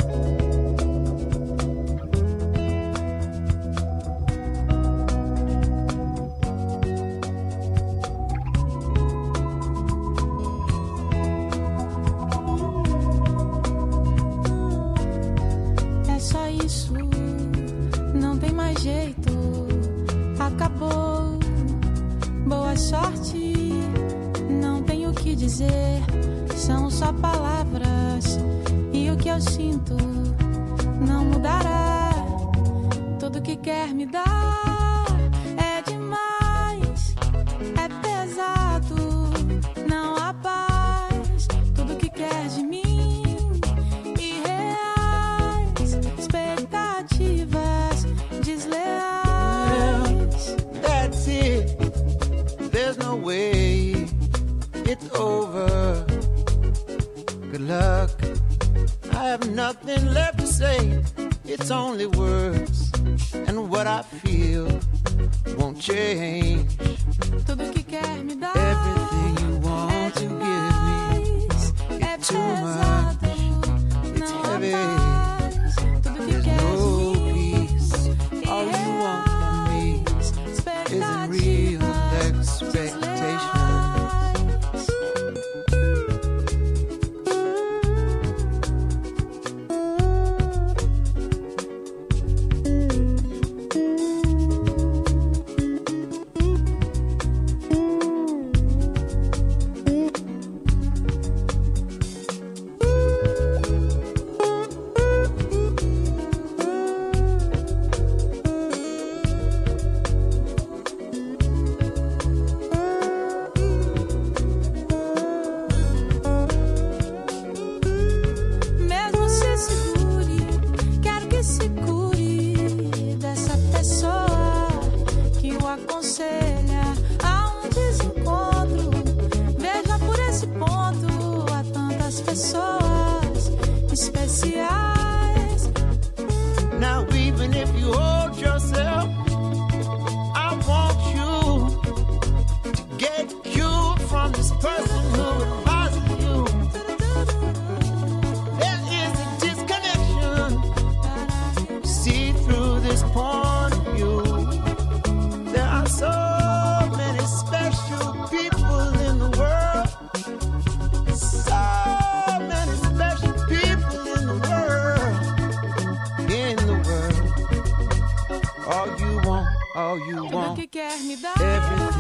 São só palavras e o que eu sinto não mudará. Tudo que quer me dar é demais, é pesado, não há paz. Tudo que quer de mim, irreais, expectativas desleais. That's it, there's no way it's over. Good luck, I have nothing left to say. It's only words, and what I feel won't change. Tudo que quer me dar, everything you want to give me, it's too much, it's heavy. Tudo que There's quer no de mim, peace. All you want from me is real expectation. Now even if you hold yourself, I want you to get cured from this person who advises you. There is a disconnection. See through this point of view. There are so many special people in the world. So many special people in the world. All you want, tudo que quer me dar, everything